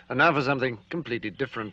And now for something completely different.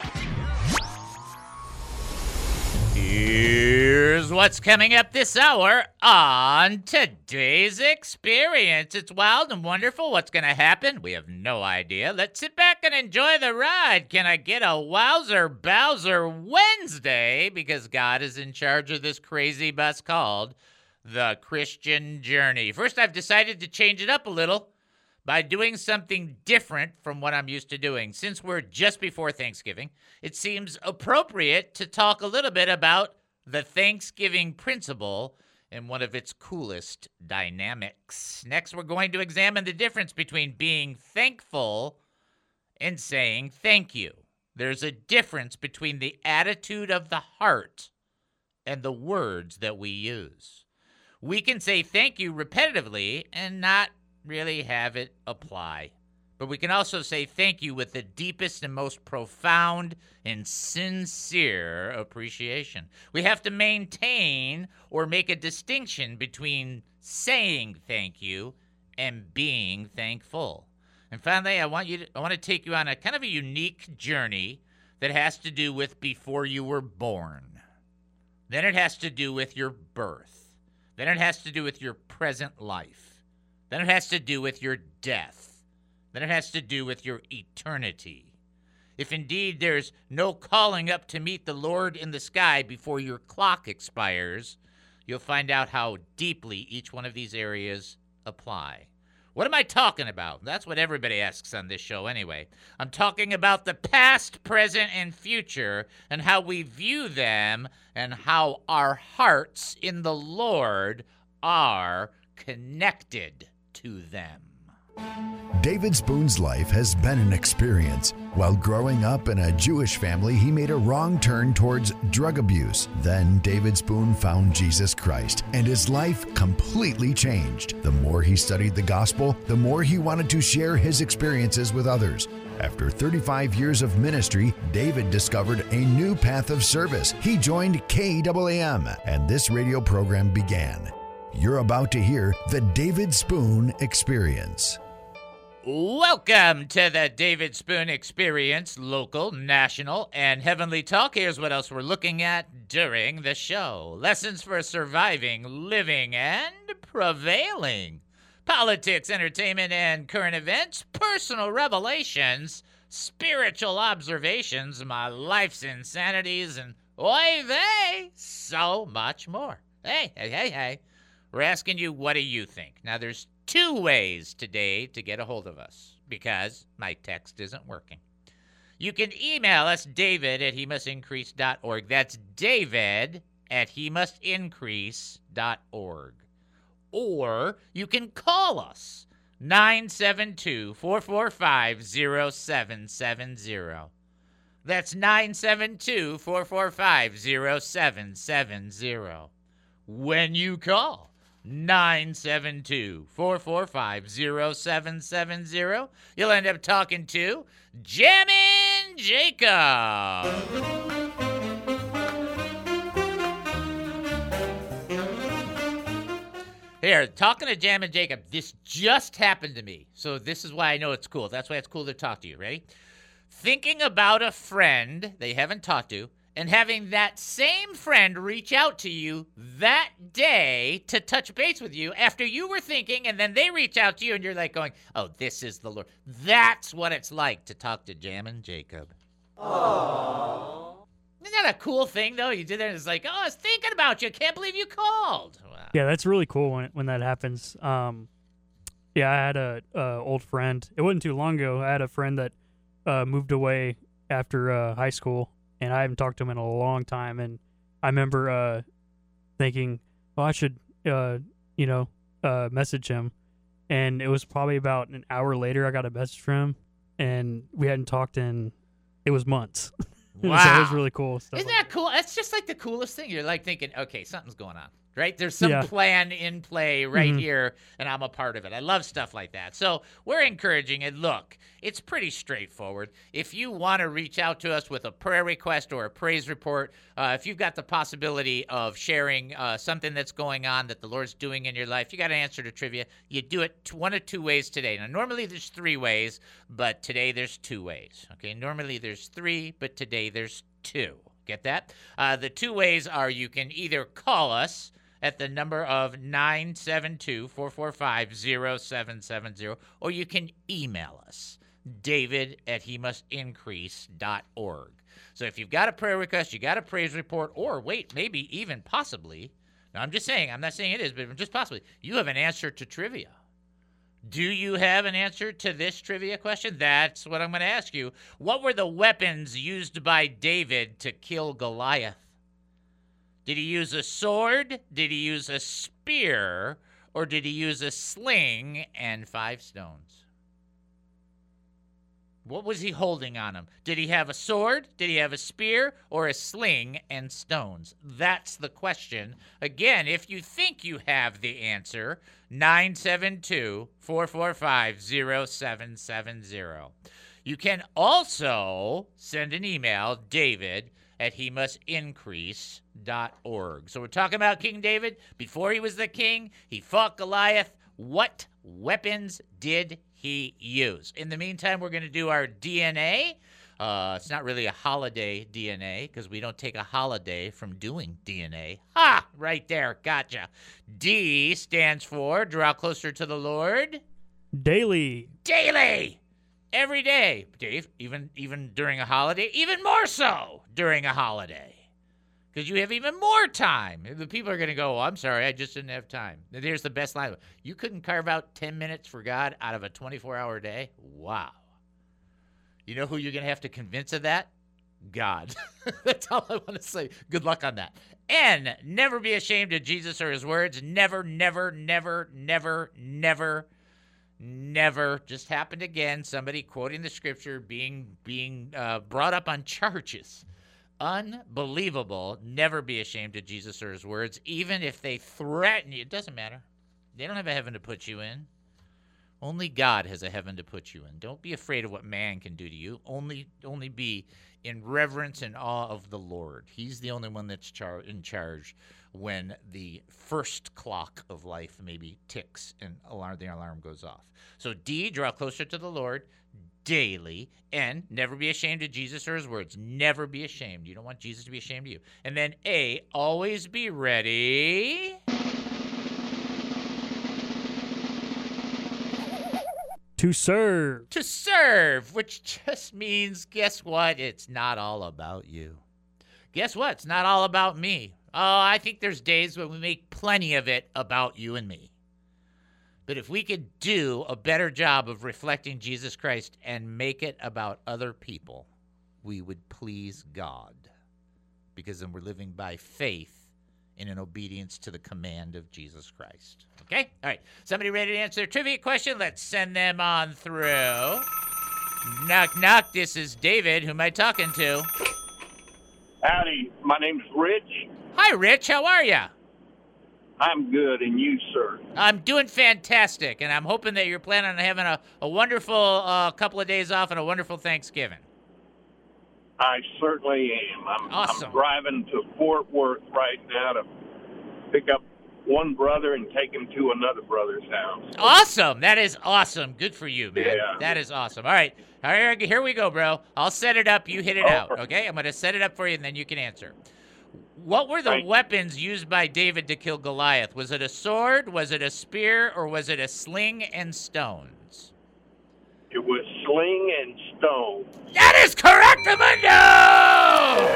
Here's what's coming up this hour on today's experience. It's wild and wonderful. What's going to happen? We have no idea. Let's sit back and enjoy the ride. Can I get a Wowzer Bowser Wednesday? Because God is in charge of this crazy bus called The Christian Journey. First, I've decided to change it up a little by doing something different from what I'm used to doing. Since we're just before Thanksgiving, it seems appropriate to talk a little bit about the Thanksgiving principle and one of its coolest dynamics. Next, we're going to examine the difference between being thankful and saying thank you. There's a difference between the attitude of the heart and the words that we use. We can say thank you repetitively and not really have it apply. But we can also say thank you with the deepest and most profound and sincere appreciation. We have to maintain or make a distinction between saying thank you and being thankful. And finally, I want to take you on a kind of a unique journey that has to do with before you were born. Then it has to do with your birth. Then it has to do with your present life. Then it has to do with your death. Then it has to do with your eternity. If indeed there's no calling up to meet the Lord in the sky before your clock expires, you'll find out how deeply each one of these areas apply. What am I talking about? That's what everybody asks on this show anyway. I'm talking about the past, present, and future and how we view them and how our hearts in the Lord are connected to them. David Spoon's life has been an experience. While growing up in a Jewish family, he made a wrong turn towards drug abuse. Then David Spoon found Jesus Christ, and his life completely changed. The more he studied the gospel, the more he wanted to share his experiences with others. After 35 years of ministry, David discovered a new path of service. He joined KAAM, and this radio program began. You're about to hear the David Spoon Experience. Welcome to the David Spoon Experience, local, national, and heavenly talk. Here's what else we're looking at during the show. Lessons for surviving, living, and prevailing. Politics, entertainment, and current events. Personal revelations. Spiritual observations. My life's insanities. And oy vey, so much more. Hey. We're asking you, what do you think? Now, there's two ways today to get a hold of us because my text isn't working. You can email us, david@hemustincrease.org. That's david@hemustincrease.org. Or you can call us, 972-445-0770. That's 972-445-0770. When you call 972-445-0770, you'll end up talking to Jammin' Jacob. Here, talking to Jammin' Jacob, this just happened to me. So this is why I know it's cool. That's why it's cool to talk to you. Ready? Thinking about a friend they haven't talked to, and having that same friend reach out to you that day to touch base with you after you were thinking, and then they reach out to you, and you're like going, oh, this is the Lord. That's what it's like to talk to Jammin' Jacob. Aww. Isn't that a cool thing, though? You did that, and it's like, oh, I was thinking about you. Can't believe you called. Wow. Yeah, that's really cool when that happens. Yeah, I had a old friend. It wasn't too long ago. I had a friend that moved away after high school, and I haven't talked to him in a long time. And I remember thinking, well, I should, message him. And it was probably about an hour later I got a message from him, and we hadn't talked in, it was months. Wow. So it was really cool. Isn't that cool? That's just like the coolest thing. You're like thinking, okay, something's going on. right? There's some Yeah. plan in play right Mhm. here, and I'm a part of it. I love stuff like that. So we're encouraging it. Look, it's pretty straightforward. If you want to reach out to us with a prayer request or a praise report, if you've got the possibility of sharing something that's going on that the Lord's doing in your life, you got an answer to trivia, you do it one of two ways today. Now, normally there's 3 ways, but today there's 2 ways. Okay, normally there's 3, but today there's 2. Get that? The 2 ways are you can either call us at the number of 972-445-0770, or you can email us, david@hemustincrease.org. So if you've got a prayer request, you got a praise report, or wait, maybe even possibly, now I'm just saying, I'm not saying it is, but just possibly, you have an answer to trivia. Do you have an answer to this trivia question? That's what I'm going to ask you. What were the weapons used by David to kill Goliath? Did he use a sword? Did he use a spear? Or did he use a sling and 5 stones? What was he holding on him? Did he have a sword? Did he have a spear? Or a sling and stones? That's the question. Again, if you think you have the answer, 972-445-0770. You can also send an email, david@hemustincrease.org. So we're talking about King David. Before he was the king, he fought Goliath. What weapons did he use? In the meantime, we're going to do our DNA. It's not really a holiday DNA because we don't take a holiday from doing DNA. Ha! Right there. Gotcha. D stands for draw closer to the Lord. Daily. Daily. Every day, Dave, even during a holiday, even more so during a holiday. Because you have even more time. The people are going to go, oh, I'm sorry, I just didn't have time. And here's the best line. You couldn't carve out 10 minutes for God out of a 24-hour day? Wow. You know who you're going to have to convince of that? God. That's all I want to say. Good luck on that. N, never be ashamed of Jesus or his words. Never, never, never, never, never, never. Just happened again. Somebody quoting the scripture being brought up on charges. Unbelievable. Never be ashamed of Jesus or his words, even if they threaten you. It doesn't matter. They don't have a heaven to put you in. Only God has a heaven to put you in. Don't be afraid of what man can do to you. Only be in reverence and awe of the Lord. He's the only one that's in charge when the first clock of life maybe ticks and the alarm goes off. So D, draw closer to the Lord daily, and never be ashamed of Jesus or his words. Never be ashamed. You don't want Jesus to be ashamed of you. And then A, always be ready To serve. to serve, which just means, guess what? It's not all about you. Guess what? It's not all about me. Oh, I think there's days when we make plenty of it about you and me. But if we could do a better job of reflecting Jesus Christ and make it about other people, we would please God. Because then we're living by faith and in obedience to the command of Jesus Christ. Okay? All right. Somebody ready to answer a trivia question? Let's send them on through. Knock, knock. This is David. Who am I talking to? Howdy, my name's Rich. Hi, Rich. How are you? I'm good, and you, sir? I'm doing fantastic, and I'm hoping that you're planning on having a wonderful couple of days off and a wonderful Thanksgiving. I certainly am. Awesome. I'm driving to Fort Worth right now to pick up one brother and take him to another brother's house. Awesome. That is awesome. Good for you, man. Yeah. That is awesome. All right. Here we go, bro. I'll set it up. You hit it out, okay? I'm going to set it up for you, and then you can answer. What were the weapons used by David to kill Goliath? Was it a sword, was it a spear, or was it a sling and stones? It was sling and stone. That is correct, Amundo!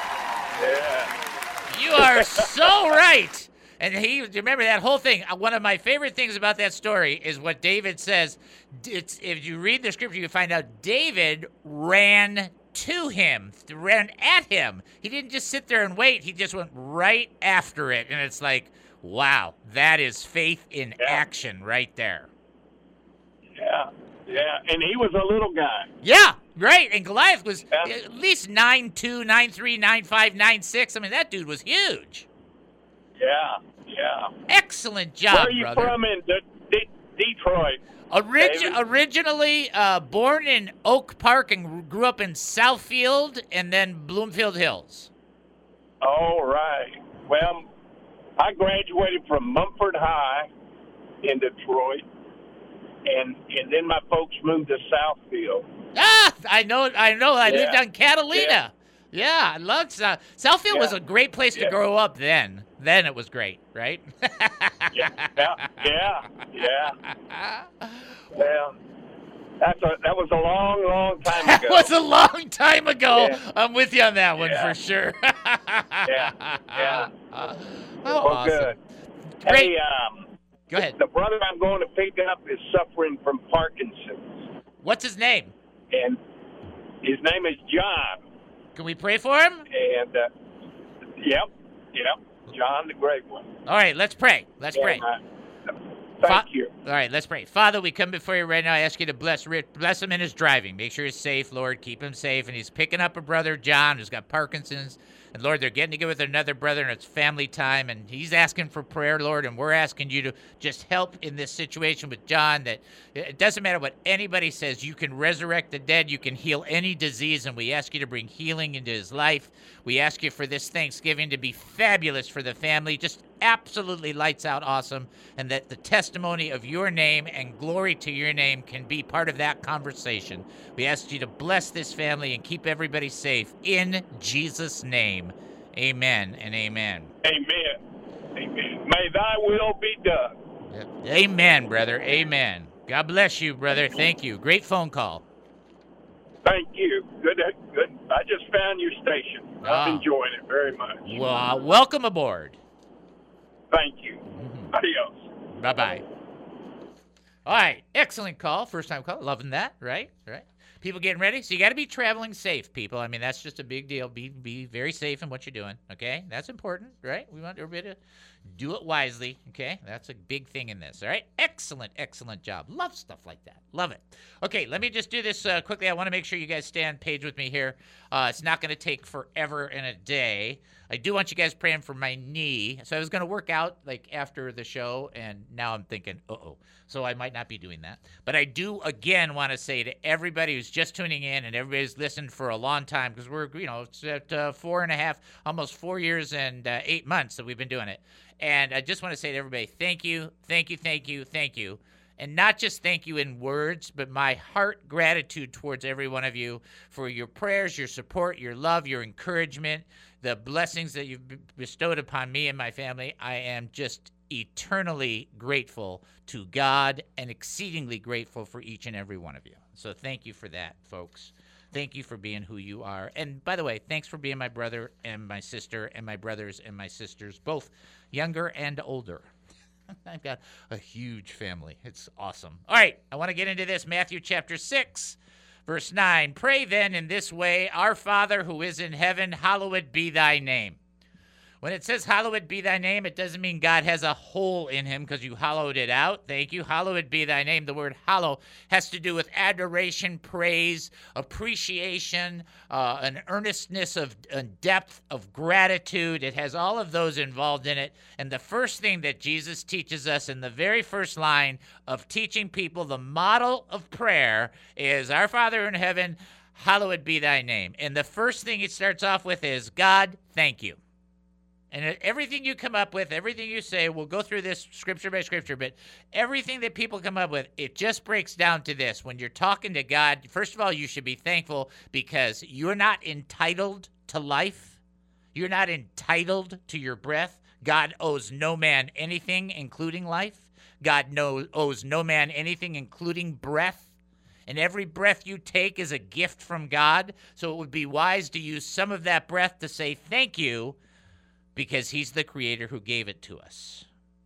Yeah. You are so right. And remember that whole thing. One of my favorite things about that story is what David says. If you read the scripture, you find out David ran to him, ran at him. He didn't just sit there and wait. He just went right after it. And it's like, wow, that is faith in action right there. Yeah. Yeah. And he was a little guy. Yeah, right. And Goliath was at least 9'2", 9'3", 9'5", 9'6". I mean, that dude was huge. Yeah. Yeah. Excellent job, Where are you brother. from in Detroit? David? Originally born in Oak Park and grew up in Southfield and then Bloomfield Hills. All right. Well, I graduated from Mumford High in Detroit, and then my folks moved to Southfield. Ah, I know. I lived Yeah. on Catalina. Yeah, I loved Southfield was Yeah. a great place to Yeah. grow up then. Then it was great, right? Yeah. Well, that was a long, long time That ago. was a long time ago. Yeah. I'm with you on that one Yeah. for sure. Yeah. Oh, Well, awesome. good. Great. Hey, Go ahead. the brother I'm going to pick up is suffering from Parkinson's, What's his name? and his name is John. Can we pray for him? And yep, John the Great One. All right, let's pray. Let's pray. And, thank you. All right, let's pray. Father, we come before you right now. I ask you to bless him in his driving. Make sure he's safe, Lord. Keep him safe. And he's picking up a brother, John, who's got Parkinson's. And, Lord, they're getting together with another brother, and it's family time. And he's asking for prayer, Lord, and we're asking you to just help in this situation with John, that it doesn't matter what anybody says. You can resurrect the dead. You can heal any disease, and we ask you to bring healing into his life. We ask you for this Thanksgiving to be fabulous for the family, just absolutely lights out awesome, and that the testimony of your name and glory to your name can be part of that conversation. We ask you to bless this family and keep everybody safe. In Jesus' name, amen and amen. Amen. May thy will be done. Amen, brother. Amen. God bless you, brother. Thank you. Great phone call. Thank you. Good. I just found your station. I'm enjoying it very much. Well, welcome aboard. Thank you. Adios. Bye-bye. All right. Excellent call. First time call. Loving that. Right. People getting ready. So you got to be traveling safe, people. I mean, that's just a big deal. Be very safe in what you're doing. Okay. That's important, right? We want everybody to do it wisely. Okay. That's a big thing in this. All right. Excellent job. Love stuff like that. Love it. Okay. Let me just do this quickly. I want to make sure you guys stay on page with me here. It's not going to take forever in a day. I do want you guys praying for my knee. So I was going to work out like after the show, and now I'm thinking, so I might not be doing that. But I do, again, want to say to everybody who's just tuning in and everybody who's listened for a long time, because we're, it's at 4.5, almost 4 years and 8 months that we've been doing it. And I just want to say to everybody, thank you. And not just thank you in words, but my heart gratitude towards every one of you for your prayers, your support, your love, your encouragement, the blessings that you've bestowed upon me and my family. I am just eternally grateful to God and exceedingly grateful for each and every one of you. So thank you for that, folks. Thank you for being who you are. And by the way, thanks for being my brother and my sister and my brothers and my sisters, both younger and older. I've got a huge family. It's awesome. All right, I want to get into this. Matthew chapter 6, verse 9. Pray then in this way, Our Father who is in heaven, hallowed be thy name. When it says hallowed be thy name, it doesn't mean God has a hole in him because you hollowed it out. Thank you. Hallowed be thy name. The word hallow has to do with adoration, praise, appreciation, an earnestness of depth of gratitude. It has all of those involved in it. And the first thing that Jesus teaches us in the very first line of teaching people the model of prayer is, Our Father in heaven, hallowed be thy name. And the first thing it starts off with is, God, thank you. And everything you come up with, everything you say, we'll go through this scripture by scripture, but everything that people come up with, it just breaks down to this. When you're talking to God, first of all, you should be thankful because you're not entitled to life. You're not entitled to your breath. God owes no man anything, including life. God owes no man anything, including breath. And every breath you take is a gift from God. So it would be wise to use some of that breath to say thank you, because he's the creator who gave it to us.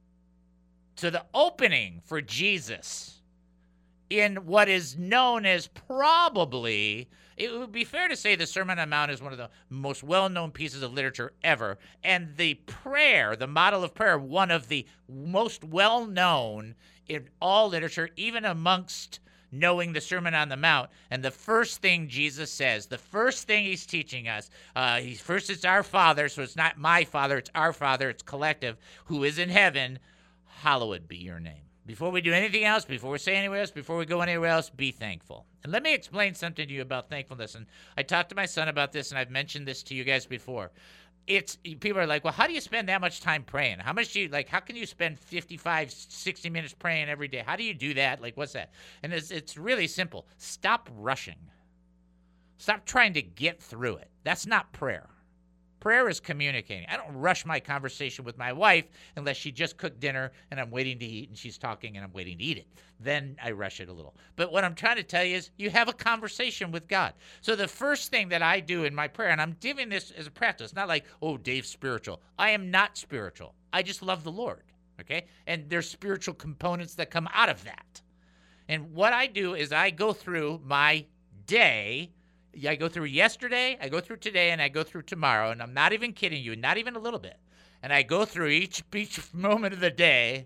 So the opening for Jesus in what is known as probably, it would be fair to say the Sermon on the Mount is one of the most well-known pieces of literature ever. And the prayer, the model of prayer, one of the most well-known in all literature, even amongst knowing the Sermon on the Mount. And the first thing Jesus says, the first thing he's teaching us, first it's our Father, so it's not my Father, it's our Father, it's collective, who is in heaven, hallowed be your name. Before we do anything else, before we say anywhere else, before we go anywhere else, be thankful. And let me explain something to you about thankfulness. And I talked to my son about this, and I've mentioned this to you guys before. People are like, well, how do you spend that much time praying? How can you spend 55, 60 minutes praying every day? How do you do that? Like, what's that? And it's really simple. Stop rushing. Stop trying to get through it. That's not prayer. Prayer is communicating. I don't rush my conversation with my wife unless she just cooked dinner and I'm waiting to eat and she's talking and I'm waiting to eat it. Then I rush it a little. But what I'm trying to tell you is you have a conversation with God. So the first thing that I do in my prayer, and I'm giving this as a practice, not like, oh, Dave's spiritual. I am not spiritual. I just love the Lord, okay? And there's spiritual components that come out of that. And what I do is I go through my day. I go through yesterday, I go through today, and I go through tomorrow, and I'm not even kidding you, not even a little bit. And I go through each moment of the day,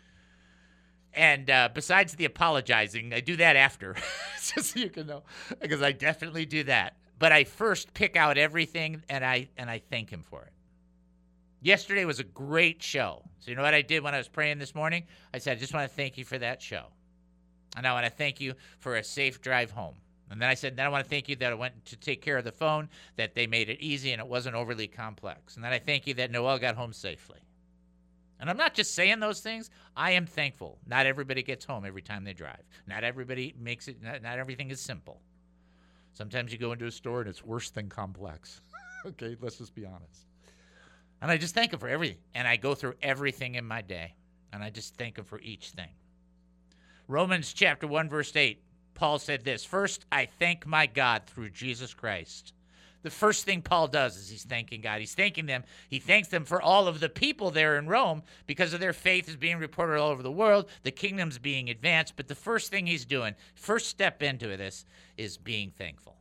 and besides the apologizing, I do that after, just so you can know, because I definitely do that. But I first pick out everything, and I thank him for it. Yesterday was a great show. So you know what I did when I was praying this morning? I said, I just want to thank you for that show. And I want to thank you for a safe drive home. And then I said, then I want to thank you that I went to take care of the phone, that they made it easy and it wasn't overly complex. And then I thank you that Noelle got home safely. And I'm not just saying those things. I am thankful. Not everybody gets home every time they drive. Not everybody makes it, not everything is simple. Sometimes you go into a store and it's worse than complex. Okay, let's just be honest. And I just thank him for everything. And I go through everything in my day. And I just thank him for each thing. Romans chapter 1, verse 8. Paul said this, first, I thank my God through Jesus Christ. The first thing Paul does is he's thanking God. He's thanking them. He thanks them for all of the people there in Rome because of their faith is being reported all over the world. The kingdom's being advanced. But the first thing he's doing, first step into this, is being thankful.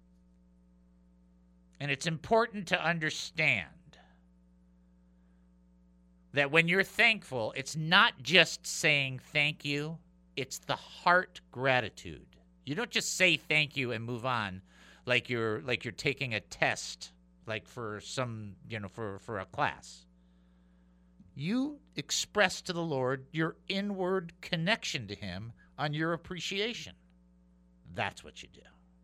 And it's important to understand that when you're thankful, it's not just saying thank you. It's the heart gratitude. You don't just say thank you and move on like you're taking a test, like for some, for a class. You express to the Lord your inward connection to him on your appreciation. That's what you do.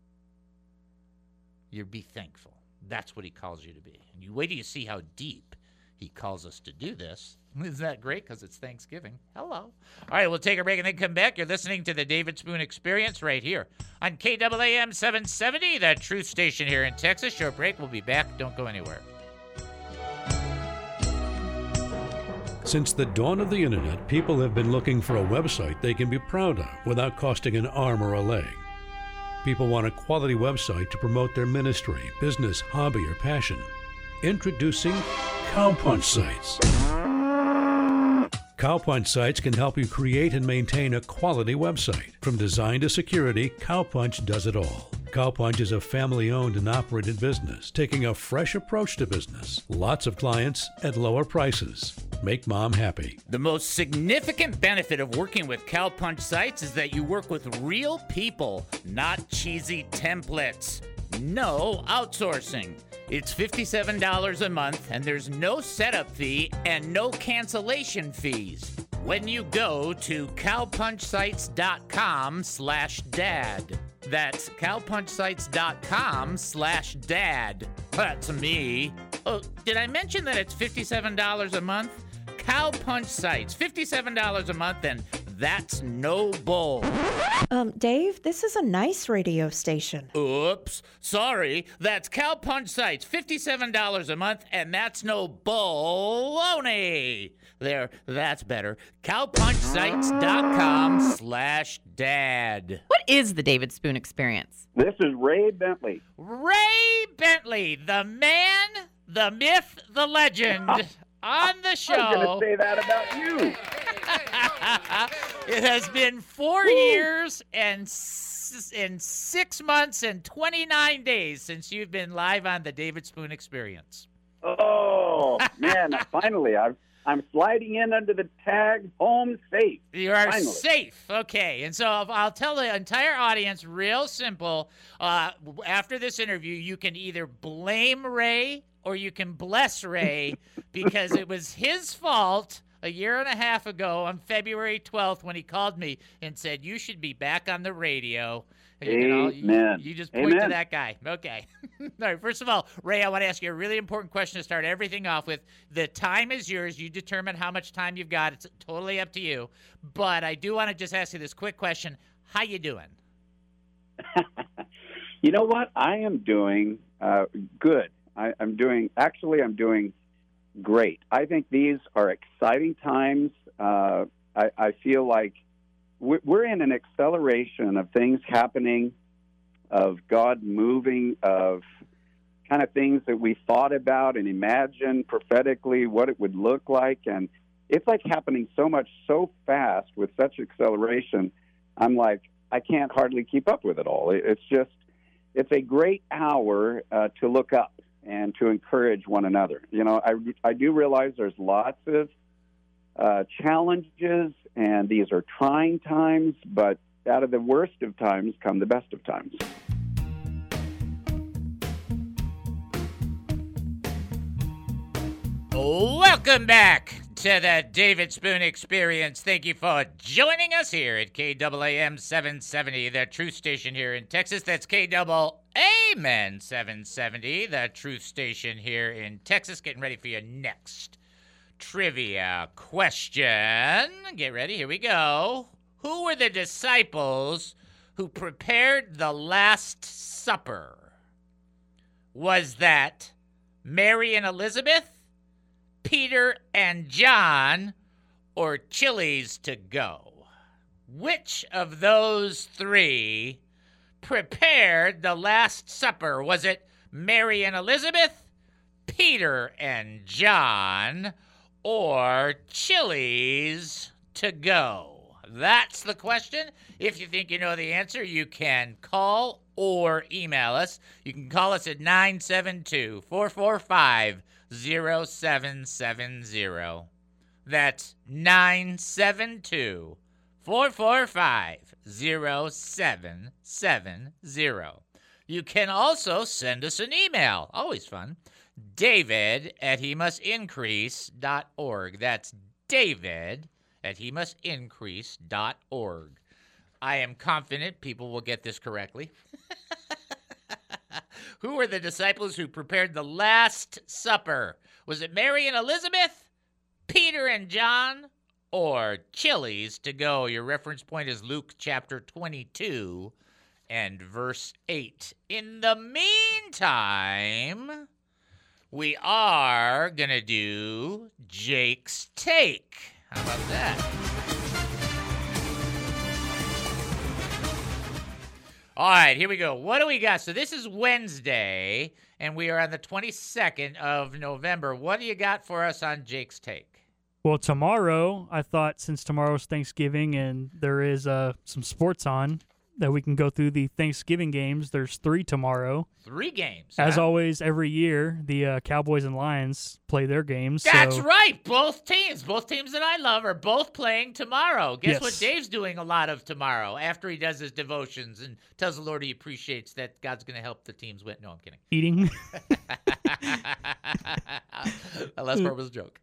You be thankful. That's what he calls you to be. And you wait till you see how deep he calls us to do this. Isn't that great? Because it's Thanksgiving. Hello. All right, we'll take a break and then come back. You're listening to the David Spoon Experience right here on KAAM 770, the truth station here in Texas. Short break. We'll be back. Don't go anywhere. Since the dawn of the internet, people have been looking for a website they can be proud of without costing an arm or a leg. People want a quality website to promote their ministry, business, hobby, or passion. Introducing Cowpunch Sites. Cowpunch Sites can help you create and maintain a quality website. From design to security, Cowpunch does it all. Cowpunch is a family-owned and operated business, taking a fresh approach to business. Lots of clients at lower prices. Make mom happy. The most significant benefit of working with Cowpunch Sites is that you work with real people, not cheesy templates. No outsourcing. It's $57 a month, and there's no setup fee and no cancellation fees when you go to cowpunchsites.com/dad. That's cowpunchsites.com/dad. That's me. Oh, did I mention that it's $57 a month? Cowpunch Sites, $57 a month, and that's no bull. Dave, this is a nice radio station. Oops, sorry. That's Cowpunch Sites, $57 a month, and that's no baloney. There, that's better. Cowpunchsites.com/dad. What is the David Spoon Experience? This is Ray Bentley. Ray Bentley, the man, the myth, the legend, on the show. I was going to say that about you. It has been 4 years and 6 months and 29 days since you've been live on the David Spoon Experience. Oh, man, finally. I'm sliding in under the tag, home safe. You are Finally. safe. Okay. And so I'll tell the entire audience real simple. After this interview, you can either blame Ray or you can bless Ray because it was his fault a year and a half ago on February 12th when he called me and said, you should be back on the radio. And Amen. You just point to Amen. that guy. Okay. All right. First of all, Ray, I want to ask you a really important question to start everything off with. The time is yours. You determine how much time you've got. It's totally up to you. But I do want to just ask you this quick question. How you doing? You know what? I am doing good. I'm doing great. I think these are exciting times. I feel like we're in an acceleration of things happening, of God moving, of kind of things that we thought about and imagined prophetically what it would look like. And it's like happening so much so fast with such acceleration. I'm like, I can't hardly keep up with it all. It's a great hour to look up and to encourage one another. You know, I do realize there's lots of challenges, and these are trying times, but out of the worst of times come the best of times. Welcome back to the David Spoon Experience. Thank you for joining us here at KAAM 770, the truth station here in Texas. That's KAAM 770, the truth station here in Texas. Getting ready for your next trivia question. Get ready. Here we go. Who were the disciples who prepared the Last Supper? Was that Mary and Elizabeth, Peter and John, or Chili's to go? Which of those three prepared the Last Supper? Was it Mary and Elizabeth, Peter and John, or Chili's to go? That's the question. If you think you know the answer, you can call or email us. You can call us at 972-445-0770. That's 972-445-0770. You can also send us an email. Always fun. David@hemustincrease.org. That's David@hemustincrease.org. I am confident people will get this correctly. Who were the disciples who prepared the Last Supper? Was it Mary and Elizabeth, Peter and John, or Chili's to go? Your reference point is Luke chapter 22 and verse 8. In the meantime, we are going to do Jake's Take. How about that? All right, here we go. What do we got? So this is Wednesday, and we are on the 22nd of November. What do you got for us on Jake's Take? Well, tomorrow, I thought since tomorrow's Thanksgiving and there is some sports on, that we can go through the Thanksgiving games. There's 3 tomorrow. 3 games. As huh? always, every year, the Cowboys and Lions play their games. That's so. right. Both teams that I love are both playing tomorrow. Guess Yes. what Dave's doing a lot of tomorrow after he does his devotions and tells the Lord he appreciates that God's going to help the teams win. No, I'm kidding. Eating. The last part was a joke.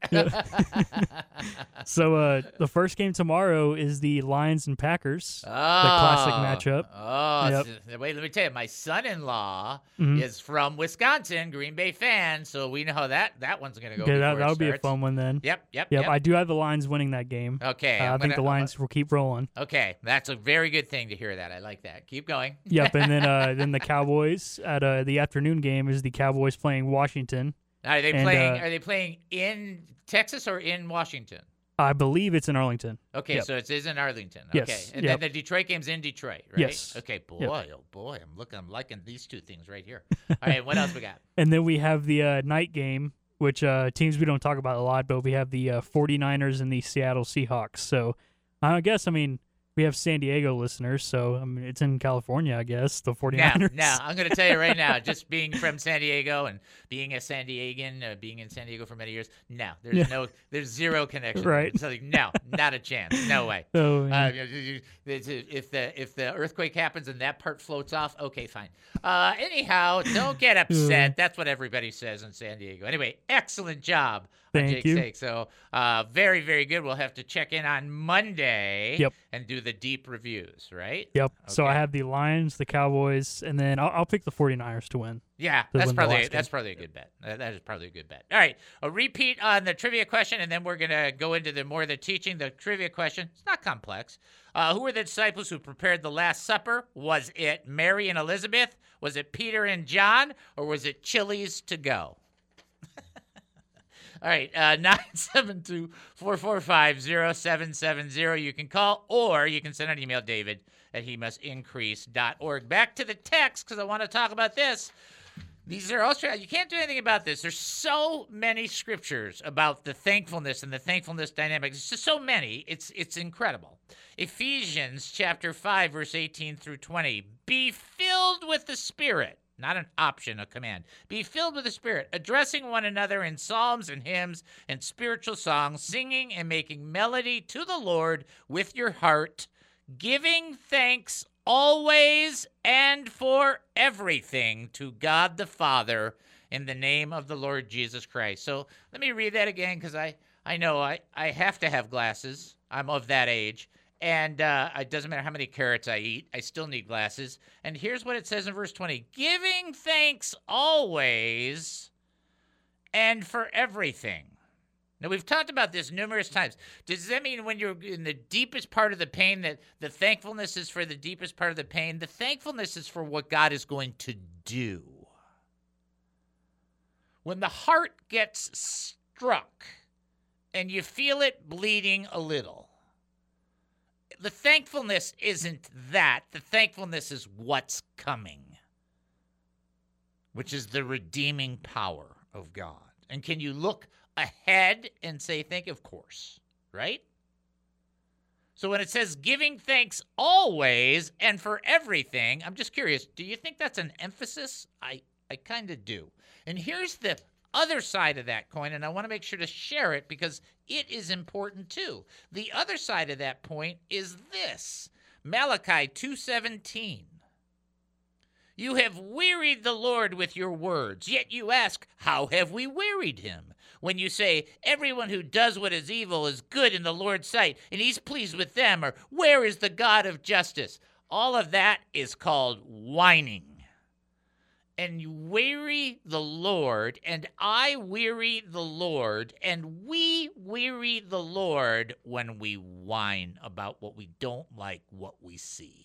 So the first game tomorrow is the Lions and Packers, the classic matchup. Oh, Yep. Wait, let me tell you, my son-in-law Mhm. is from Wisconsin, Green Bay fan, so we know how that one's going to go. Okay, before that it would be a starts. fun one then. Yep. I do have the Lions winning that game. Okay. I think the Lions will keep rolling. Okay, that's a very good thing to hear that. I like that. Keep going. Yep, and then the Cowboys at the afternoon game is the Cowboys playing Washington. Are they And, playing? Are they playing in Texas or in Washington? I believe it's in Arlington. Okay, Yep. so it is in Arlington. Yes, Okay, and yep. then the Detroit game's in Detroit, right? Yes. Okay, boy, Yep. oh boy, I'm liking these two things right here. All right, what else we got? And then we have the night game, which teams we don't talk about a lot, but we have the 49ers and the Seattle Seahawks. So I guess, we we have San Diego listeners, so I mean, it's in California, I guess, the 49ers. Now, I'm going to tell you right now, just being from San Diego and being a San Diegan, being in San Diego for many years, no, there's zero connection. Right. So, no, not a chance. No way. Oh, man. If the earthquake happens and that part floats off, okay, fine. Anyhow, don't get upset. That's what everybody says in San Diego. Anyway, excellent job. Thank Jake's you. sake. So very, very good. We'll have to check in on Monday Yep. and do the deep reviews, right? Yep. So I Okay. have the Lions, the Cowboys, and then I'll pick the 49ers to win. Yeah, To that's win the probably last game. a good bet. That is probably a good bet. All right, a repeat on the trivia question, and then we're gonna go into the more of the teaching. The trivia question, it's not complex. Who were the disciples who prepared the Last Supper? Was it Mary and Elizabeth? Was it Peter and John? Or was it Chili's to go? All right, 972-445-0770. You can call or you can send an email, David at hemustincrease.org. Back to the text because I want to talk about this. These are also, you can't do anything about this. There's so many scriptures about the thankfulness and the thankfulness dynamics. It's just so many. It's incredible. Ephesians chapter 5, verse 18 through 20. Be filled with the Spirit. Not an option, a command. Be filled with the Spirit, addressing one another in psalms and hymns and spiritual songs, singing and making melody to the Lord with your heart, giving thanks always and for everything to God the Father in the name of the Lord Jesus Christ. So let me read that again because I know I have to have glasses. I'm of that age. And it doesn't matter how many carrots I eat, I still need glasses. And here's what it says in verse 20. Giving thanks always and for everything. Now, we've talked about this numerous times. Does that mean when you're in the deepest part of the pain that the thankfulness is for the deepest part of the pain? The thankfulness is for what God is going to do. When the heart gets struck and you feel it bleeding a little, the thankfulness isn't that. The thankfulness is what's coming, which is the redeeming power of God. And can you look ahead and say, thank you? Of course, right? So when it says giving thanks always and for everything, I'm just curious, do you think that's an emphasis? I kind of do. And here's the other side of that coin, and I want to make sure to share it because it is important too. The other side of that point is this. Malachi 2:17. You have wearied the Lord with your words, yet you ask, how have we wearied him? When you say, everyone who does what is evil is good in the Lord's sight, and he's pleased with them, or where is the God of justice? All of that is called whining. And you weary the Lord, and I weary the Lord, and we weary the Lord when we whine about what we don't like, what we see.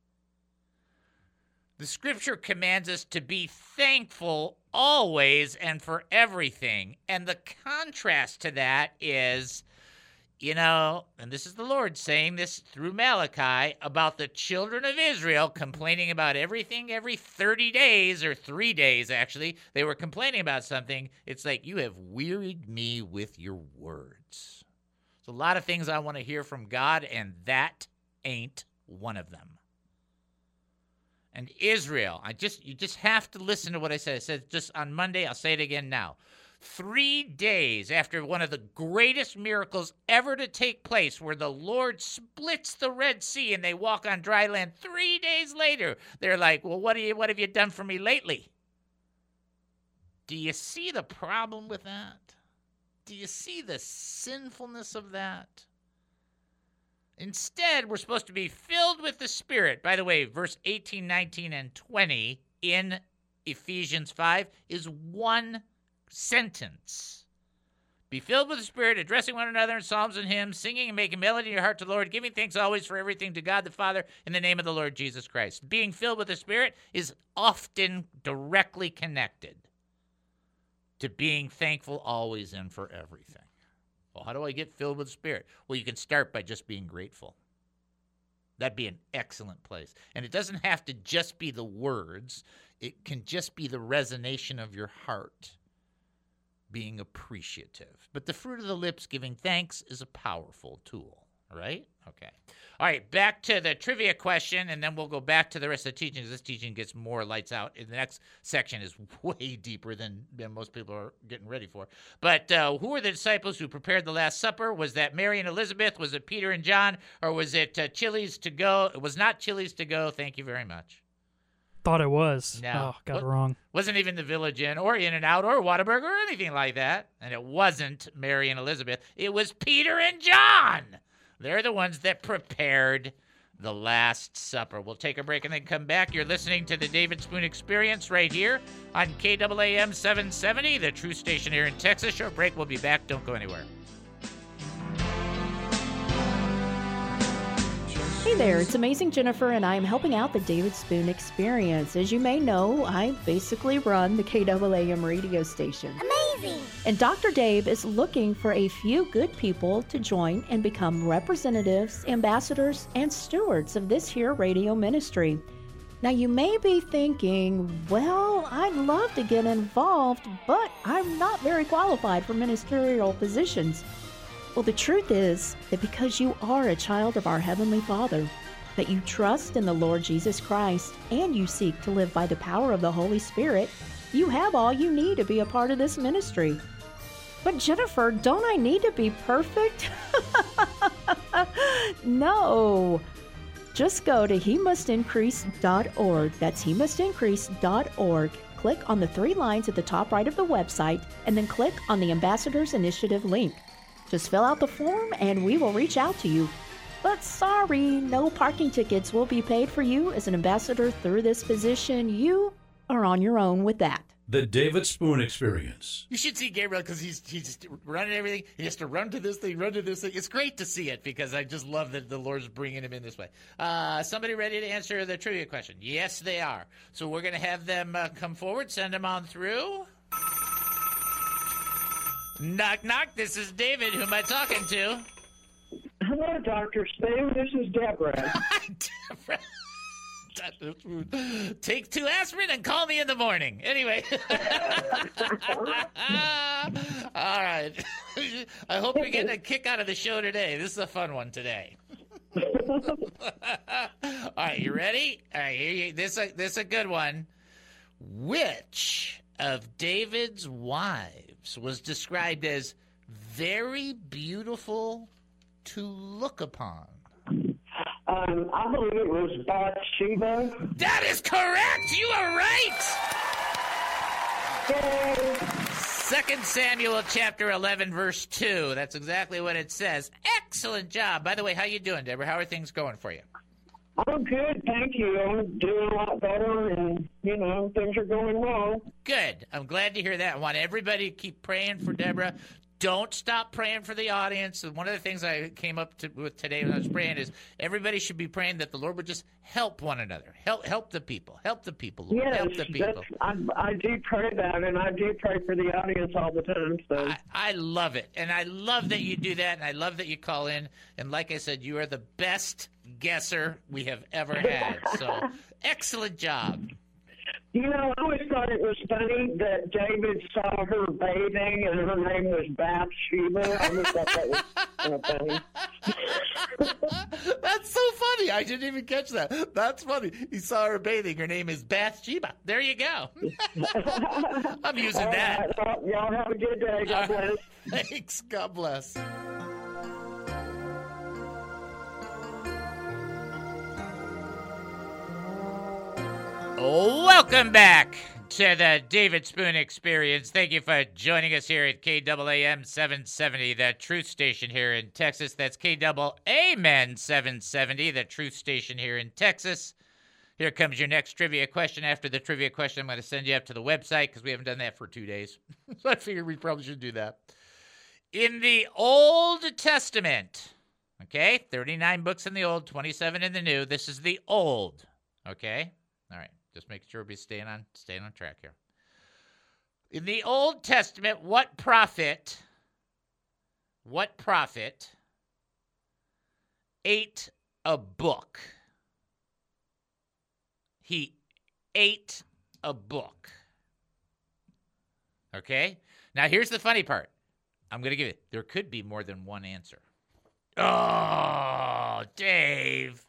The scripture commands us to be thankful always and for everything. And the contrast to that is, and this is the Lord saying this through Malachi about the children of Israel complaining about everything every 30 days or 3 days, actually. They were complaining about something. It's like, you have wearied me with your words. So a lot of things I want to hear from God, and that ain't one of them. And Israel, you just have to listen to what I said. I said just on Monday, I'll say it again now. 3 days after one of the greatest miracles ever to take place, where the Lord splits the Red Sea and they walk on dry land, 3 days later, they're like, well, what have you done for me lately? Do you see the problem with that? Do you see the sinfulness of that? Instead, we're supposed to be filled with the Spirit. By the way, verse 18, 19, and 20 in Ephesians 5 is one sentence. Be filled with the Spirit, addressing one another in psalms and hymns, singing and making melody in your heart to the Lord, giving thanks always for everything to God the Father in the name of the Lord Jesus Christ. Being filled with the Spirit is often directly connected to being thankful always and for everything. Well, how do I get filled with the Spirit? Well, you can start by just being grateful. That'd be an excellent place. And it doesn't have to just be the words. It can just be the resonation of your heart being appreciative. But the fruit of the lips, giving thanks, is a powerful tool, right? Okay. All right, back to the trivia question, and then we'll go back to the rest of the teaching. This teaching gets more lights out. The next section is way deeper than most people are getting ready for. But who were the disciples who prepared the Last Supper? Was that Mary and Elizabeth? Was it Peter and John? Or was it Chili's to go? It was not Chili's to go. Thank you very much. Thought it was. No. Oh, got it wrong. Wasn't even the Village Inn or In-N-Out or Whataburger or anything like that. And it wasn't Mary and Elizabeth. It was Peter and John. They're the ones that prepared the Last Supper. We'll take a break and then come back. You're listening to the David Spoon Experience right here on KAAM 770, the true station here in Texas. Short break. We'll be back. Don't go anywhere. Hey there, it's Amazing Jennifer, and I am helping out the David Spoon Experience. As you may know, I basically run the KAAM radio station. Amazing! And Dr. Dave is looking for a few good people to join and become representatives, ambassadors, and stewards of this here radio ministry. Now, you may be thinking, well, I'd love to get involved, but I'm not very qualified for ministerial positions. Well, the truth is that because you are a child of our Heavenly Father, that you trust in the Lord Jesus Christ, and you seek to live by the power of the Holy Spirit, you have all you need to be a part of this ministry. But Jennifer, don't I need to be perfect? No. Just go to HeMustIncrease.org. That's HeMustIncrease.org. Click on the 3 lines at the top right of the website, and then click on the Ambassadors Initiative link. Just fill out the form and we will reach out to you. But sorry, no parking tickets will be paid for you as an ambassador through this position. You are on your own with that. The David Spoon Experience. You should see Gabriel because he's just running everything. He has to run to this thing, run to this thing. It's great to see it because I just love that the Lord's bringing him in this way. Somebody ready to answer the trivia question? Yes, they are. So we're going to have them come forward, send them on through. Knock, knock. This is David. Who am I talking to? Hello, Dr. Spoon. This is Deborah. Deborah. Take 2 aspirin and call me in the morning. Anyway. All right. I hope you're getting a kick out of the show today. This is a fun one today. All right, you ready? All right, here this is a good one. Which of David's wives was described as very beautiful to look upon? I believe it was Bathsheba. That is correct. You are right. Yay. 2 Samuel chapter 11, verse 2. That's exactly what it says. Excellent job. By the way, how you doing, Deborah? How are things going for you? I'm good, thank you. I'm doing a lot better, and, things are going well. Good. I'm glad to hear that. I want everybody to keep praying for Deborah. Don't stop praying for the audience. One of the things I came up with today when I was praying is everybody should be praying that the Lord would just help one another. Help the people. Help the people, Lord. Yes, help the people. I do pray that, and I do pray for the audience all the time. So I love it, and I love that you do that, and I love that you call in. And like I said, you are the best guesser we have ever had. So excellent job. I always thought it was funny that David saw her bathing and her name was Bathsheba. I always thought that was funny. That's so funny. I didn't even catch that. That's funny. He saw her bathing. Her name is Bathsheba. There you go. I'm using that. Right, y'all have a good day. God bless. Thanks. God bless. Welcome back to the David Spoon Experience. Thank you for joining us here at KAAM 770, the truth station here in Texas. That's KAAM 770, the truth station here in Texas. Here comes your next trivia question. After the trivia question, I'm going to send you up to the website because we haven't done that for 2 days. So I figured we probably should do that. In the Old Testament, okay, 39 books in the Old, 27 in the New. This is the Old, okay? All right. Just making sure we're staying on track here. In the Old Testament, what prophet ate a book? He ate a book. Okay? Now, here's the funny part. I'm going to give it. There could be more than one answer. Oh, Dave.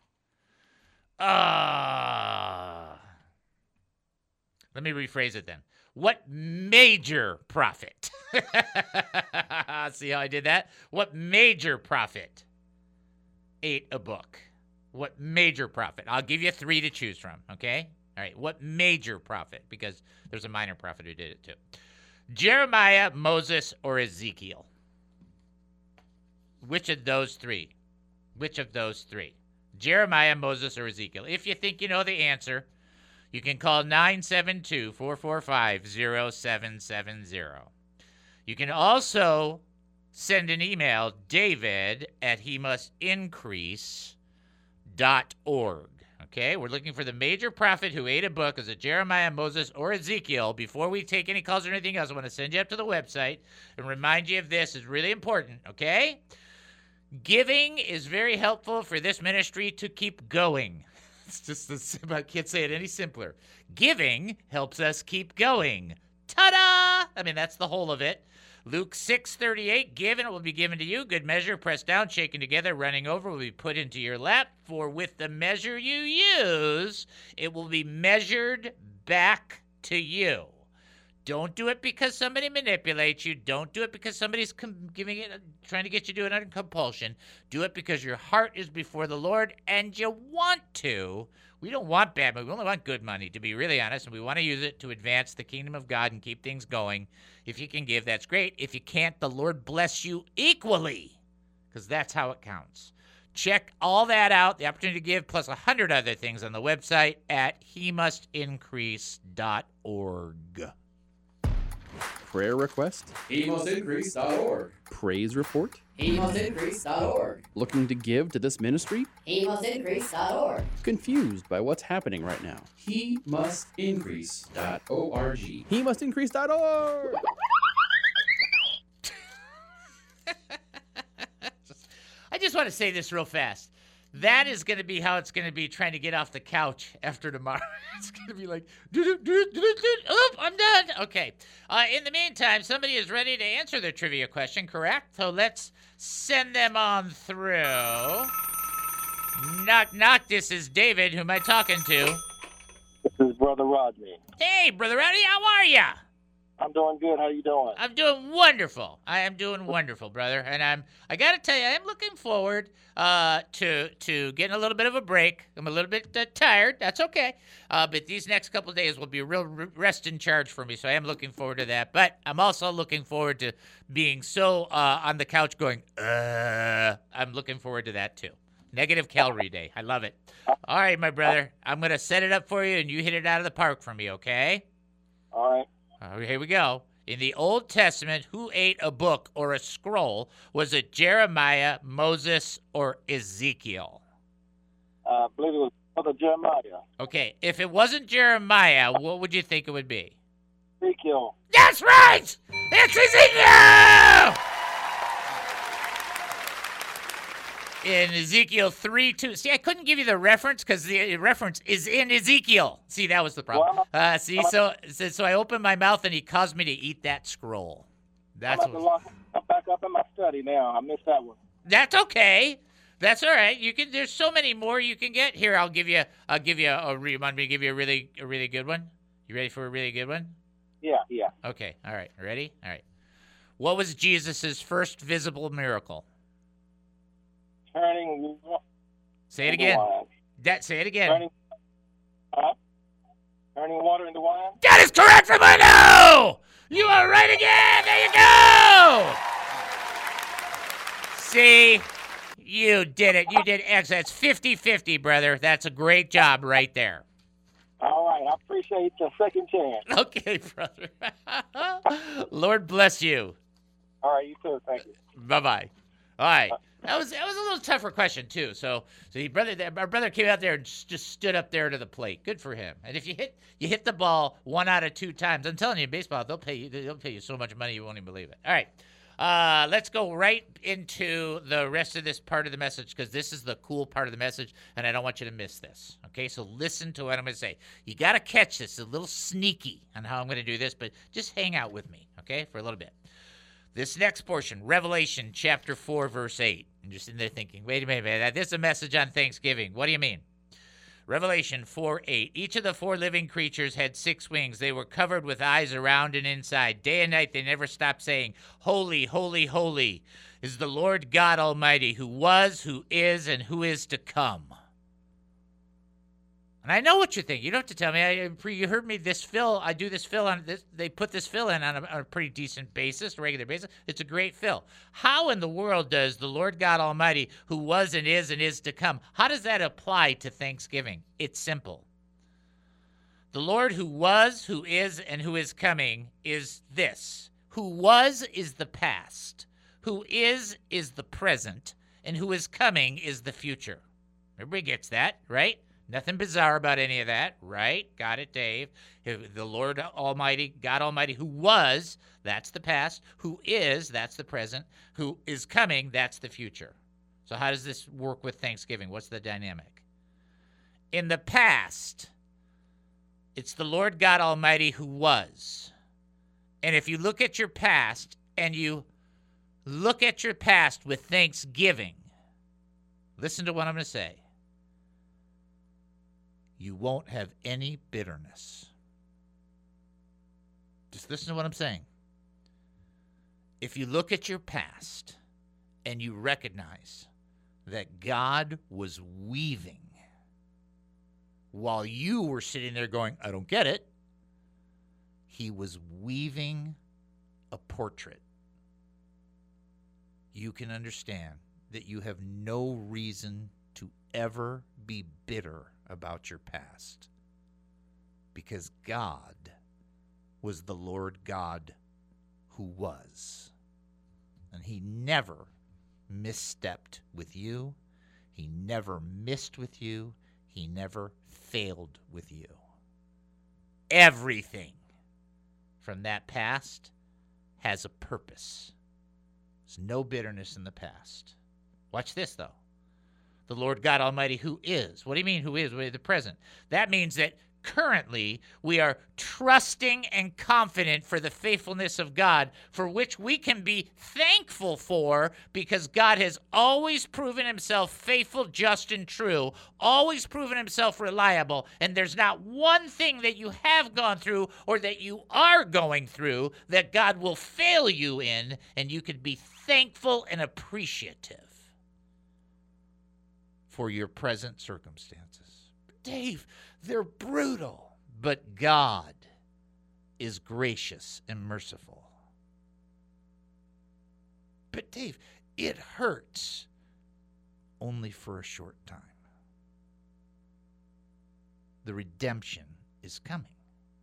Let me rephrase it then. What major prophet? See how I did that? What major prophet ate a book? What major prophet? I'll give you 3 to choose from, okay? All right, what major prophet? Because there's a minor prophet who did it too. Jeremiah, Moses, or Ezekiel? Which of those 3? Which of those 3? Jeremiah, Moses, or Ezekiel? If you think you know the answer, you can call 972-445-0770. You can also send an email, david@hemustincrease.org. Okay, we're looking for the major prophet who ate a book. Is it Jeremiah, Moses, or Ezekiel? Before we take any calls or anything else, I want to send you up to the website and remind you of this. It's really important, okay? Giving is very helpful for this ministry to keep going. It's just I can't say it any simpler. Giving helps us keep going. Ta-da! I mean, that's the whole of it. Luke 6:38, give and it will be given to you. Good measure, pressed down, shaken together, running over, will be put into your lap. For with the measure you use, it will be measured back to you. Don't do it because somebody manipulates you. Don't do it because somebody's trying to get you to do it under compulsion. Do it because your heart is before the Lord and you want to. We don't want bad money. We only want good money, to be really honest, and we want to use it to advance the kingdom of God and keep things going. If you can give, that's great. If you can't, the Lord bless you equally, because that's how it counts. Check all that out, the opportunity to give, plus 100 other things on the website at hemustincrease.org. Prayer request? hemustincrease.org. Praise report? hemustincrease.org. Looking to give to this ministry? hemustincrease.org. Confused by what's happening right now? hemustincrease.org. hemustincrease.org. I just want to say this real fast. That is going to be how it's going to be trying to get off the couch after tomorrow. It's going to be like, oop, I'm done. Okay. In the meantime, somebody is ready to answer their trivia question, correct? So let's send them on through. Knock, knock. This is David. Who am I talking to? This is Brother Rodney. Hey, Brother Rodney. How are you? I'm doing good. How you doing? I'm doing wonderful. I am doing wonderful, brother. And I got to tell you, I am looking forward to getting a little bit of a break. I'm a little bit tired. That's okay. But these next couple of days will be a real rest in charge for me. So I am looking forward to that. But I'm also looking forward to being so on the couch going, I'm looking forward to that too. Negative calorie day. I love it. All right, my brother. I'm going to set it up for you and you hit it out of the park for me, okay? All right. Here we go. In the Old Testament, who ate a book or a scroll? Was it Jeremiah, Moses, or Ezekiel? I believe it was Brother Jeremiah. Okay, if it wasn't Jeremiah, what would you think it would be? Ezekiel. That's right! It's Ezekiel! In Ezekiel 3:2. See, I couldn't give you the reference because the reference is in Ezekiel. See, that was the problem. So I opened my mouth and he caused me to eat that scroll. That's I'm back up in my study now. I missed that one. That's okay. That's all right. You can. There's so many more you can get. Here, I'll give you a remind me to give you a really good one. You ready for a really good one? Yeah. Okay. All right. Ready? All right. What was Jesus' first visible miracle? Turning. Say it again. Say it again. Turning water into wine. That is correct, Fernando! You are right again. There you go. See, you did it. You did excellent. It's 50-50, brother. That's a great job right there. All right. I appreciate the second chance. Okay, brother. Lord bless you. All right. You too. Thank you. Bye-bye. All right. That was a little tougher question too. So our brother came out there and just stood up there to the plate. Good for him. And if you hit the ball 1 out of 2 times, I'm telling you, in baseball they'll pay you so much money you won't even believe it. All right, let's go right into the rest of this part of the message because this is the cool part of the message, and I don't want you to miss this. Okay, so listen to what I'm going to say. You got to catch this. It's a little sneaky on how I'm going to do this, but just hang out with me, okay, for a little bit. This next portion, Revelation chapter 4, verse 8. And you're sitting there thinking, wait a minute, this is a message on Thanksgiving. What do you mean? Revelation 4:8. Each of the 4 living creatures had 6 wings. They were covered with eyes around and inside. Day and night they never stopped saying, Holy, holy, holy is the Lord God Almighty, who was, who is, and who is to come. And I know what you think. You don't have to tell me. You heard me. This fill, I do this fill on this. They put this fill in on a pretty decent basis, regular basis. It's a great fill. How in the world does the Lord God Almighty, who was and is to come, how does that apply to Thanksgiving? It's simple. The Lord who was, who is, and who is coming is this. Who was is the past. Who is the present. And who is coming is the future. Everybody gets that, right? Nothing bizarre about any of that, right? Got it, Dave. The Lord Almighty, God Almighty, who was, that's the past. Who is, that's the present. Who is coming, that's the future. So how does this work with Thanksgiving? What's the dynamic? In the past, it's the Lord God Almighty who was. And if you look at your past and you look at your past with thanksgiving, listen to what I'm going to say. You won't have any bitterness. Just listen to what I'm saying. If you look at your past and you recognize that God was weaving while you were sitting there going, I don't get it, he was weaving a portrait. You can understand that you have no reason to ever be bitter about your past, because God was the Lord God who was, and he never misstepped with you, he never missed with you, he never failed with you. Everything from that past has a purpose. There's no bitterness in the past. Watch this, though. The Lord God Almighty who is. What do you mean who is? The present. That means that currently we are trusting and confident for the faithfulness of God, for which we can be thankful for, because God has always proven himself faithful, just, and true, always proven himself reliable, and there's not one thing that you have gone through or that you are going through that God will fail you in, and you can be thankful and appreciative for your present circumstances. Dave, they're brutal, but God is gracious and merciful. But Dave, it hurts only for a short time. The redemption is coming.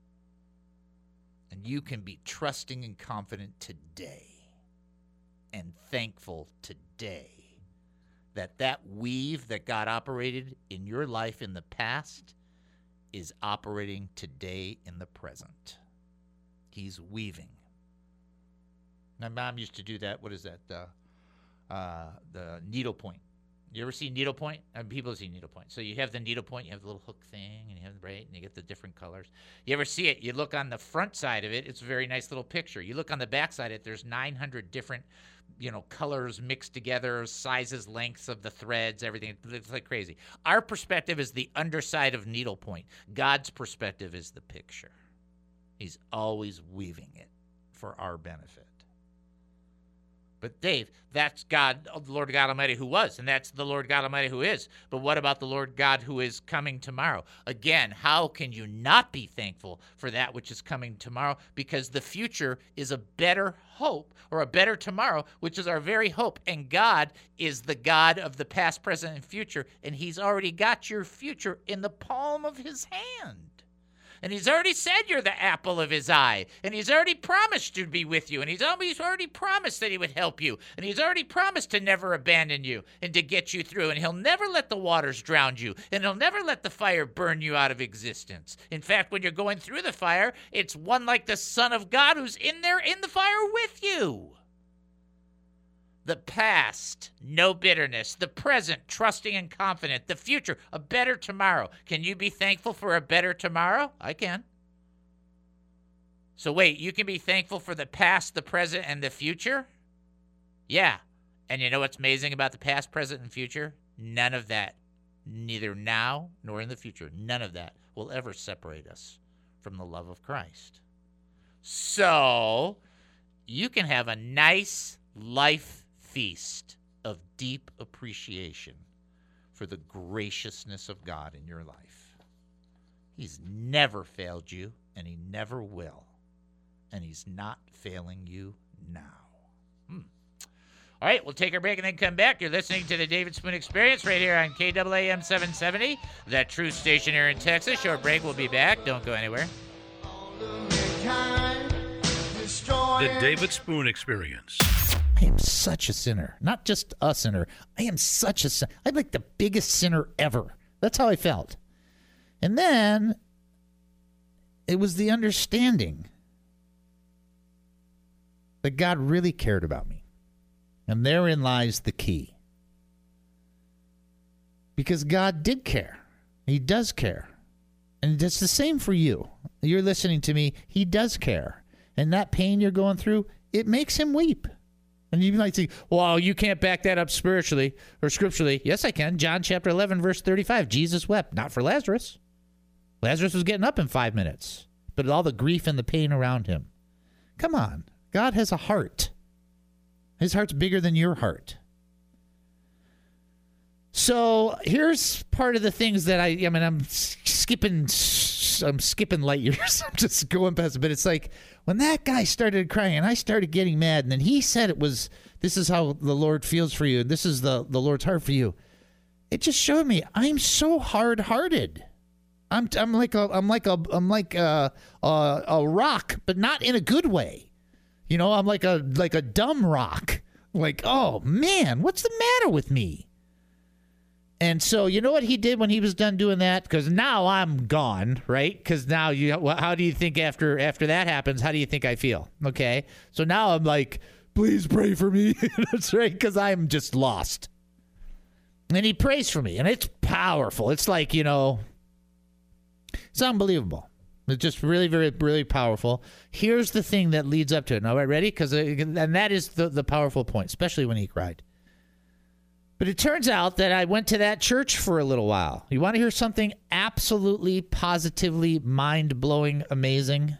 And you can be trusting and confident today and thankful today that weave that God operated in your life in the past is operating today in the present. He's weaving. My mom used to do that. What is that? The needlepoint. You ever see needlepoint? People see needlepoint. So you have the needlepoint, you have the little hook thing, and you have and you get the different colors. You ever see it? You look on the front side of it, it's a very nice little picture. You look on the back side of it, there's 900 different, colors mixed together, sizes, lengths of the threads, everything. It looks like crazy. Our perspective is the underside of needlepoint. God's perspective is the picture. He's always weaving it for our benefit. But Dave, that's God, the Lord God Almighty who was, and that's the Lord God Almighty who is. But what about the Lord God who is coming tomorrow? Again, how can you not be thankful for that which is coming tomorrow? Because the future is a better hope, or a better tomorrow, which is our very hope. And God is the God of the past, present, and future, and he's already got your future in the palm of his hand. And he's already said you're the apple of his eye. And he's already promised to be with you. And he's already promised that he would help you. And he's already promised to never abandon you and to get you through. And he'll never let the waters drown you. And he'll never let the fire burn you out of existence. In fact, when you're going through the fire, it's one like the Son of God who's in there in the fire with you. The past, no bitterness. The present, trusting and confident. The future, a better tomorrow. Can you be thankful for a better tomorrow? I can. So wait, you can be thankful for the past, the present, and the future? Yeah. And you know what's amazing about the past, present, and future? None of that, neither now nor in the future, none of that will ever separate us from the love of Christ. So you can have a nice life feast of deep appreciation for the graciousness of God in your life. He's never failed you, and he never will. And he's not failing you now. All right, we'll take our break and then come back. You're listening to the David Spoon Experience right here on KAAM 770, the true station here in Texas. Short break, we'll be back. Don't go anywhere. The David Spoon Experience. I am such a sinner. Not just a sinner. I am such a sinner. I'm like the biggest sinner ever. That's how I felt. And then it was the understanding that God really cared about me. And therein lies the key. Because God did care. He does care. And it's the same for you. You're listening to me. He does care. And that pain you're going through, it makes him weep. And you might think, well, you can't back that up spiritually or scripturally. Yes, I can. John chapter 11, verse 35. Jesus wept, not for Lazarus. Lazarus was getting up in 5 minutes. But all the grief and the pain around him. Come on. God has a heart. His heart's bigger than your heart. So here's part of the things that I'm skipping light years. I'm just going past it. But it's like when that guy started crying and I started getting mad, and then he said this is how the Lord feels for you. And this is the Lord's heart for you. It just showed me I'm so hard-hearted. I'm like a rock, but not in a good way. You know, I'm like a dumb rock. Like, oh, man, what's the matter with me? And so you know what he did when he was done doing that? Because now I'm gone, right? Because now how do you think after that happens, how do you think I feel? Okay? So now I'm like, please pray for me. That's right, because I'm just lost. And he prays for me, and it's powerful. It's like, it's unbelievable. It's just really, very, really powerful. Here's the thing that leads up to it. All right, ready? And that is the powerful point, especially when he cried. But it turns out that I went to that church for a little while. You want to hear something absolutely, positively, mind-blowing, amazing?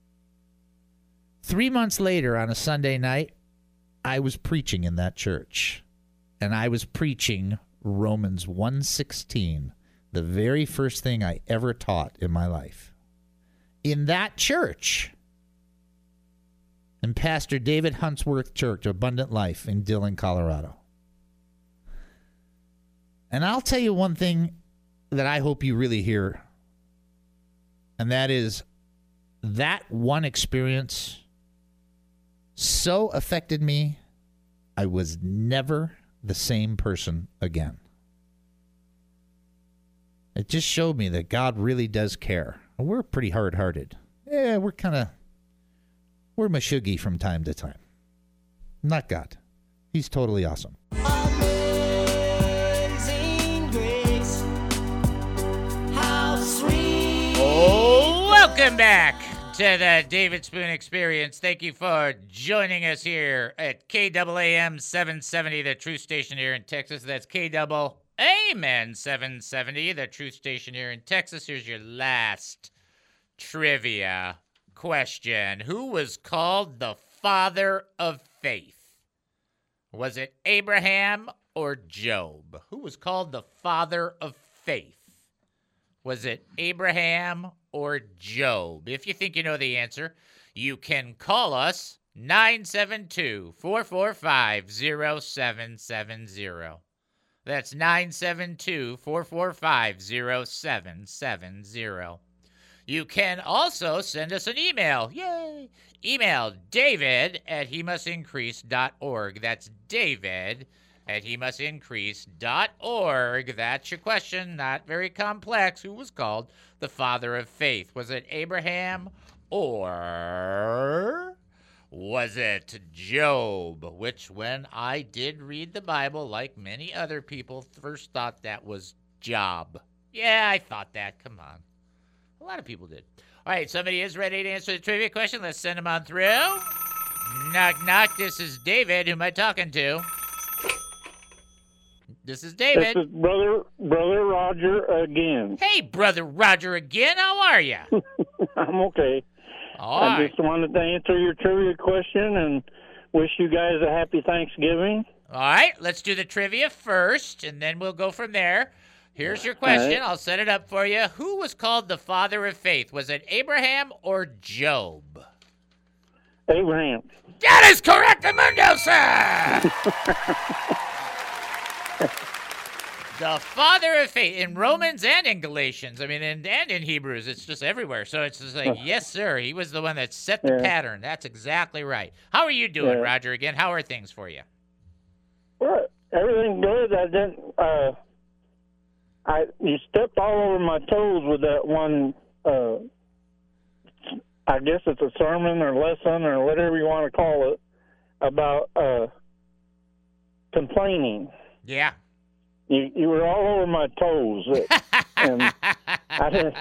3 months later, on a Sunday night, I was preaching in that church. And I was preaching Romans 1:16, the very first thing I ever taught in my life. In that church, in Pastor David Huntsworth Church, Abundant Life in Dillon, Colorado. And I'll tell you one thing that I hope you really hear, and that is that one experience so affected me, I was never the same person again. It just showed me that God really does care. We're pretty hard-hearted. Yeah, we're mashuggy from time to time. Not God. He's totally awesome. Amazing grace, how sweet. Welcome back to the David Spoon Experience. Thank you for joining us here at KAAM 770, the true station here in Texas. That's KAAM 770, the true station here in Texas. Here's your last trivia question. Who was called the father of faith? Was it Abraham or Job? Who was called the father of faith? Was it Abraham or Job? If you think you know the answer, you can call us 972-445-0770. That's 972-445-0770. You can also send us an email. Yay! Email david@hemustincrease.org. That's david@hemustincrease.org. That's your question. Not very complex. Who was called the father of faith? Was it Abraham or was it Job? Which, when I did read the Bible, like many other people, first thought that was Job. Yeah, I thought that. Come on. A lot of people did. All right, somebody is ready to answer the trivia question. Let's send them on through. Knock, knock. This is David. Who am I talking to? This is David. This is Brother Roger again. Hey, Brother Roger again. How are you? I'm okay. All I right. just wanted to answer your trivia question and wish you guys a happy Thanksgiving. All right, let's do the trivia first, and then we'll go from there. Here's your question. All right. I'll set it up for you. Who was called the father of faith? Was it Abraham or Job? Abraham. That is correct, Amundo, sir! The father of faith in Romans and in Galatians. I mean, and in Hebrews. It's just everywhere. So it's just like, yes, sir. He was the one that set the pattern. That's exactly right. How are you doing, Yeah. Roger, again? How are things for you? Well, everything good. I didn't. You stepped all over my toes with that one. I guess it's a sermon or lesson or whatever you want to call it about complaining. Yeah. You were all over my toes, and I didn't.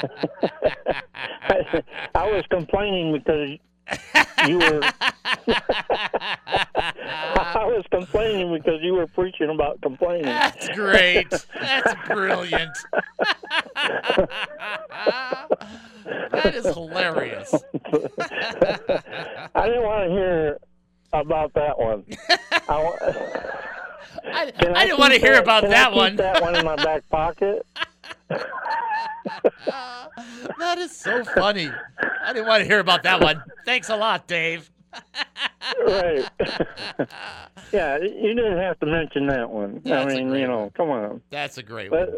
I was complaining because you were. I was complaining because you were preaching about complaining. That's great. That's brilliant. That is hilarious. I didn't want to hear about that one. I didn't want to hear about that one. Keep that one in my back pocket. That is so funny. I didn't want to hear about that one. Thanks a lot, Dave. Right. Yeah, you didn't have to mention that one. I mean, come on. That's a great one.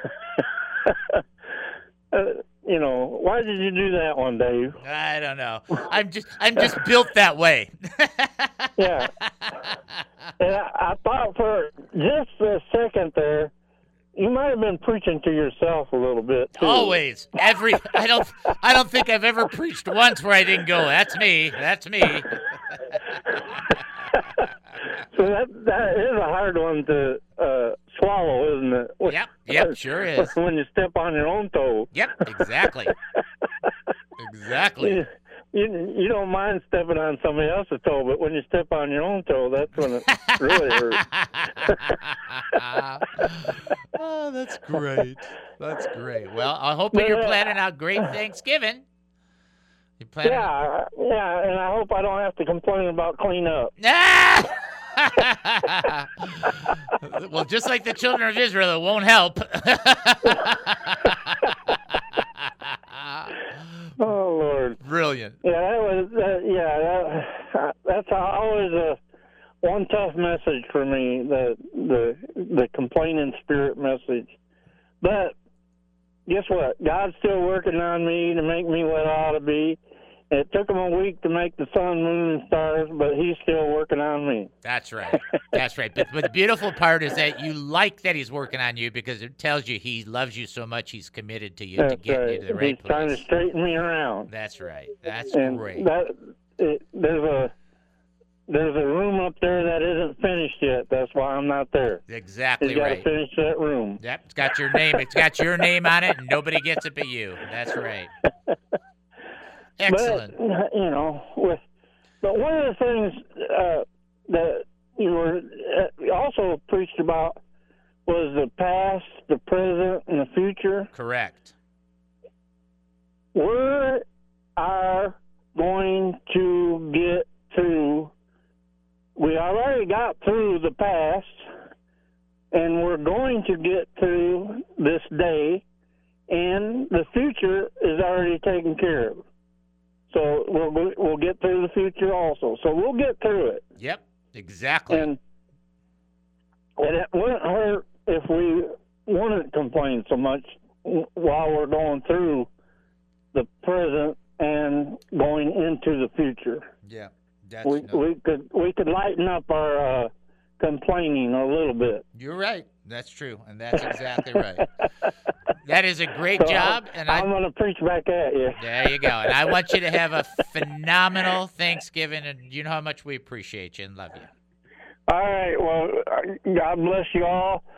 Why did you do that one, Dave? I don't know. I'm just built that way. Yeah. And I thought for just a second there, you might have been preaching to yourself a little bit too. Always. I don't think I've ever preached once where I didn't go. That's me. That's me. So that is a hard one to swallow, isn't it? Yep, sure is. When you step on your own toe. Yep, exactly. Exactly. You don't mind stepping on somebody else's toe, but when you step on your own toe, that's when it really hurts. Oh, that's great. That's great. Well, I hope you're planning out great Thanksgiving. You planning? Yeah, and I hope I don't have to complain about cleanup. Well, just like the children of Israel, it won't help. Oh, Lord. Brilliant. Yeah, that's always one tough message for me, the complaining spirit message. But guess what? God's still working on me to make me what I ought to be. It took him a week to make the sun, moon, and stars, but he's still working on me. That's right. That's right. But the beautiful part is that you like that he's working on you because it tells you he loves you so much he's committed to you to get you to the right He's place. trying to straighten me around. That's right. That's And great. There's a room up there that isn't finished yet. That's why I'm not there. Exactly He's got right. to finish that room. Yep, it's got your name. It's got your name on it, and nobody gets it but you. That's right. Excellent. But, but one of the things that you were also preached about was the past, the present, and the future. Correct. We are going to get through. We already got through the past, and we're going to get through this day, and the future is already taken care of. So we'll get through the future also. So we'll get through it. Yep, exactly. And it wouldn't hurt if we wouldn't complain so much while we're going through the present and going into the future. Yeah, we could lighten up our complaining a little bit. You're right. That's true, and that's exactly right. That is a great So job, and I'm going to preach back at you. There you go. And I want you to have a phenomenal Thanksgiving, and you know how much we appreciate you and love you. All right. Well, God bless you all.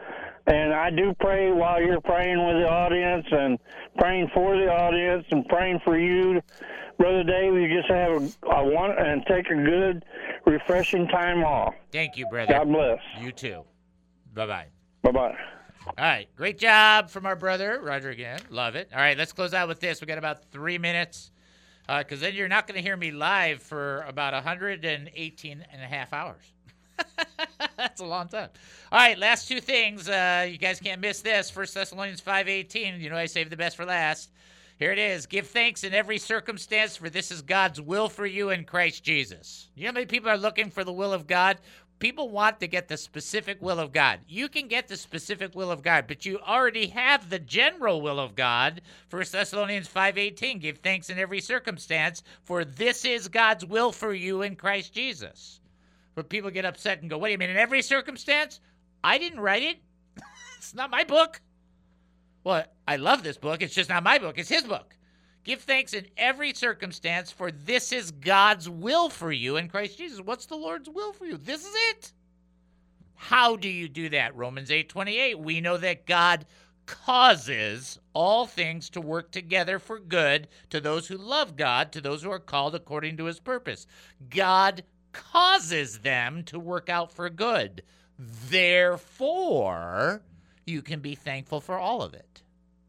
And I do pray while you're praying with the audience and praying for the audience and praying for you, Brother Dave. You just have and take a good, refreshing time off. Thank you, brother. God bless. You too. Bye-bye. Bye-bye. All right, great job from our brother, Roger, again. Love it. All right, let's close out with this. We got about 3 minutes, because then you're not going to hear me live for about 118 and a half hours. That's a long time. All right, last two things. You guys can't miss this. 1 Thessalonians 5:18. You know I saved the best for last. Here it is. Give thanks in every circumstance, for this is God's will for you in Christ Jesus. You know how many people are looking for the will of God? People want to get the specific will of God. You can get the specific will of God, but you already have the general will of God. 1 Thessalonians 5:18, give thanks in every circumstance, for this is God's will for you in Christ Jesus. But people get upset and go, what do you mean, in every circumstance? I didn't write it. It's not my book. Well, I love this book. It's just not my book. It's his book. Give thanks in every circumstance, for this is God's will for you in Christ Jesus. What's the Lord's will for you? This is it. How do you do that? Romans 8:28. We know that God causes all things to work together for good to those who love God, to those who are called according to his purpose. God causes them to work out for good. Therefore, you can be thankful for all of it.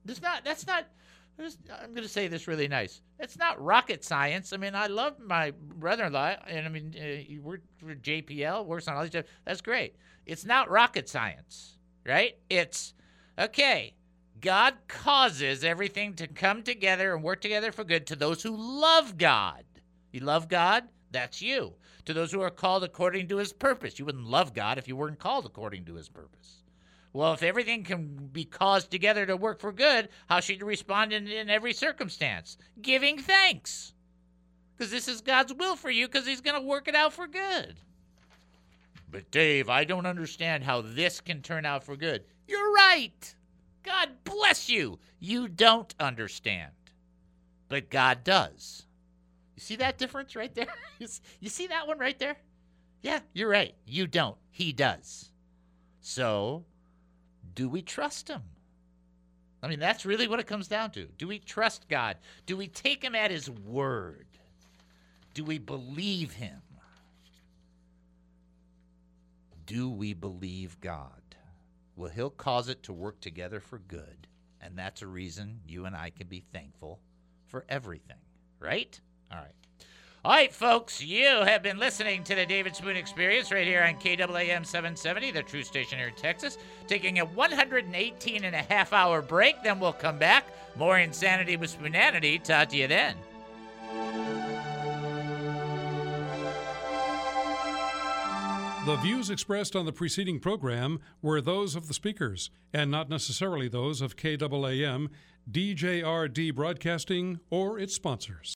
I'm going to say this really nice. It's not rocket science. I mean, I love my brother-in-law, and I mean, he worked for JPL, works on all these stuff. That's great. It's not rocket science, right? It's, okay, God causes everything to come together and work together for good to those who love God. You love God? That's you. To those who are called according to his purpose. You wouldn't love God if you weren't called according to his purpose. Well, if everything can be caused together to work for good, how should you respond in every circumstance? Giving thanks. Because this is God's will for you, because he's going to work it out for good. But Dave, I don't understand how this can turn out for good. You're right. God bless you. You don't understand. But God does. You see that difference right there? You see that one right there? Yeah, you're right. You don't. He does. So, do we trust him? I mean, that's really what it comes down to. Do we trust God? Do we take him at his word? Do we believe him? Do we believe God? Well, he'll cause it to work together for good. And that's a reason you and I can be thankful for everything, right? All right. All right, folks, you have been listening to the David Spoon Experience right here on KAAM 770, the true station here in Texas. Taking a 118-and-a-half-hour break, then we'll come back. More Insanity with Spoonanity. Talk to you then. The views expressed on the preceding program were those of the speakers and not necessarily those of KAAM, DJRD Broadcasting, or its sponsors.